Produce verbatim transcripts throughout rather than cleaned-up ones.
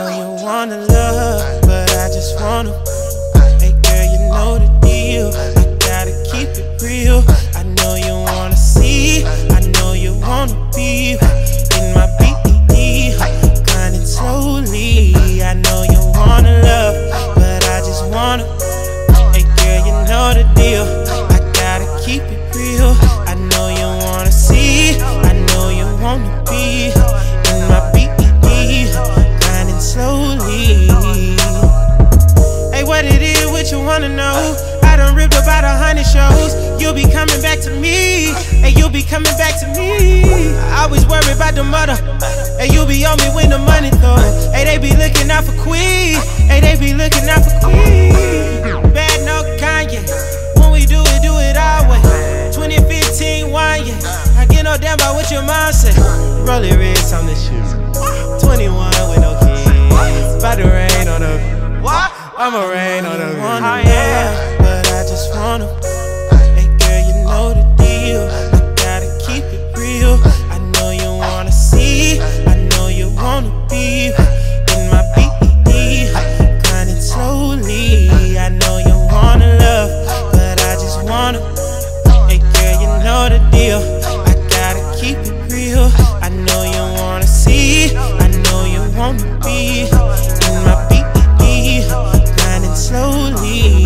know you wanna love, but I just wanna. Hey girl, you know the deal. I gotta keep it real. I know you wanna see, I know you wanna be in my B E D, grinding slowly. I know you wanna love, but I just wanna. Hey girl, you know the deal. I gotta keep it real. I know you wanna see, I know you wanna be in my B E D, grinding slowly. Hey, what it is, what you wanna know? I done ripped about a hundred shows. You'll be coming back to me, and you'll be coming back to me. I always worry about the mother, and you'll be on me when the money throw. Hey, they be looking out for Queen, hey, they be looking out for Queen. Bad no Kanye, when we do it, do it our way. twenty fifteen wine, yeah. I get no damn about what your mom say. Rollie wrist on the shoes, twenty-one with no kids. About to rain on the. What? I'ma rain on the. Oh yeah, but I just wanna. Hey girl, you know the deal. I gotta keep it real. I know you wanna see, I know you wanna be in my B E D, grinding slowly. I know you wanna love, but I just wanna. Hey girl, you know the deal. I gotta keep it real. I know you wanna see, I know you wanna be in my B E D, grinding slowly.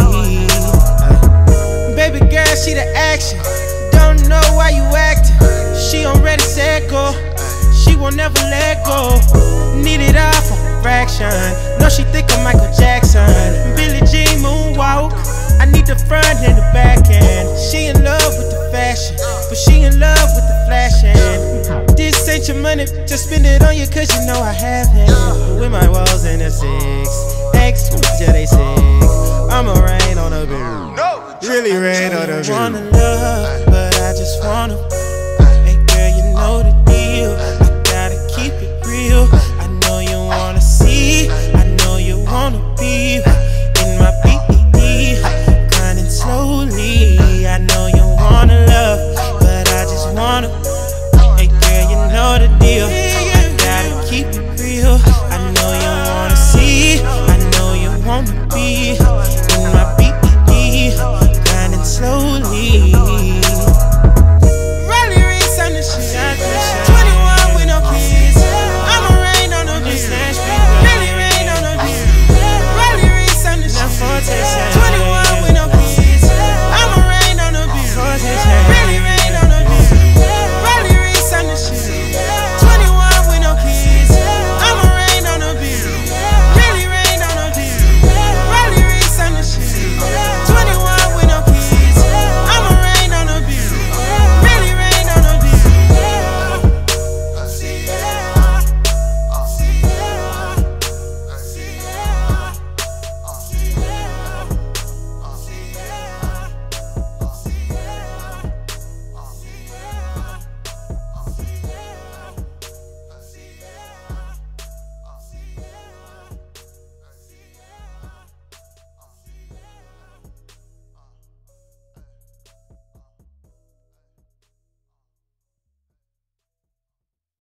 Baby girl, she the action. Don't know why you acting. She on ready, set, go. She won't never let go. Need it all for a fraction. No, she think of Michael Jackson. Billie Jean moonwalk. I need the front and the back end. She in love with the fashion, but she in love with the flashing. This ain't your money, just spend it on you cause you know I have it. With my walls in a six, X, yeah they sick. I'ma rain on a bill, really rain on a bill. I wanna love, but I just wanna. Hey girl, you know the deal.